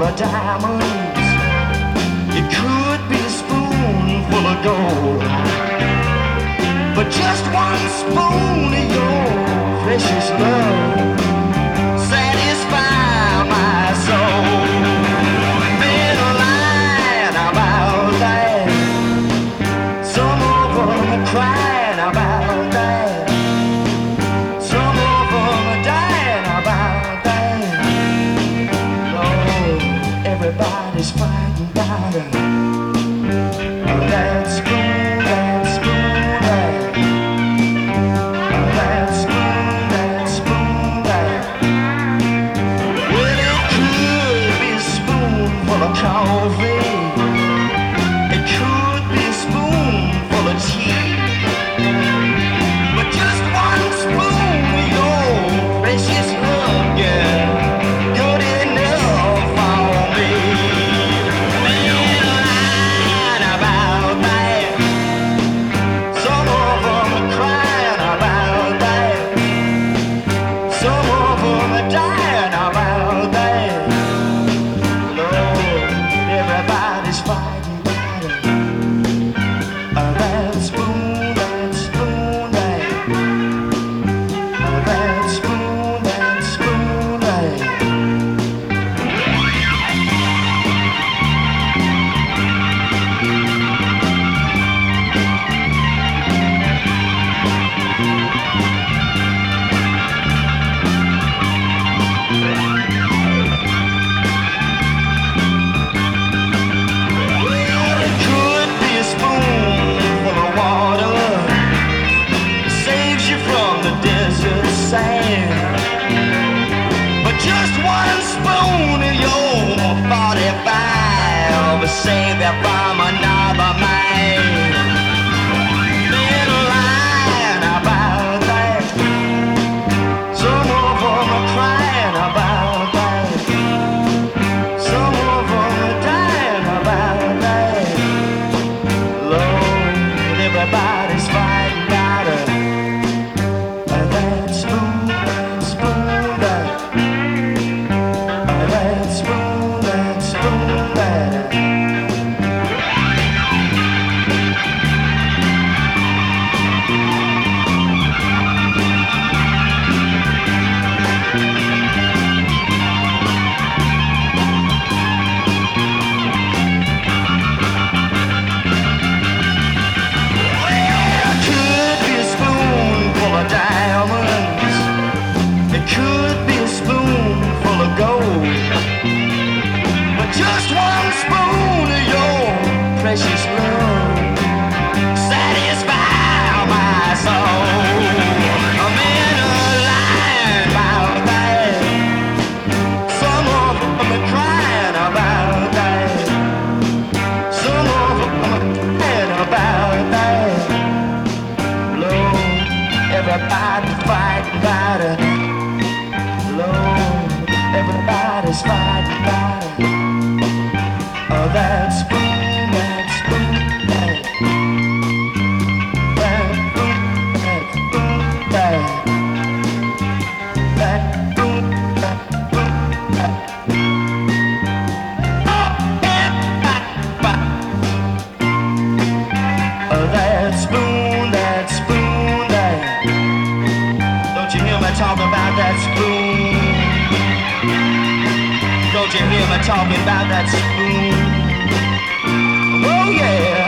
of diamonds. It could be a spoon full of gold, but just one spoon of your precious love satisfy my soul. Been lying about that, some of them are crying about that, some of them are dying about that. Lord, everybody's fighting about it. That spoon, that spoon, that spoon, that spoon, that. Well, it could be a spoon full of coffee. It could be a spoon full of tea. But just one spoon of your precious love, girl, good enough for me. Been lying about that. Some of them are crying about that. Some of them are dying about that. Lord, everybody's fighting about it. That spoon, that spoon, that. That spoon, that spoon, that. Well, it could be a spoon full of water, saves you from the desert sand. But just one spoon of your 45 will save you from another man. Been lying about that. Some of them are crying about that. Some of them are dying about that. Lord, everybody's fighting about it. That spoon, that spoon, that. That spoon, that spoon, that. Well, it could be a spoon full of diamonds. It could be a spoon full of gold, but just one spoon of your precious love satisfy my soul. I'm in a line about that. Some of them are crying about that. Some of them are crying about that. Lord, everybody fighting about it. Lord, everybody's fighting about it. That spoon, that spoon, that. That spoon, that spoon, that. That spoon, that spoon, that. That spoon, that spoon, that. Don't you hear me talking about that spoon? Don't you hear me talking about that spoon? Oh yeah.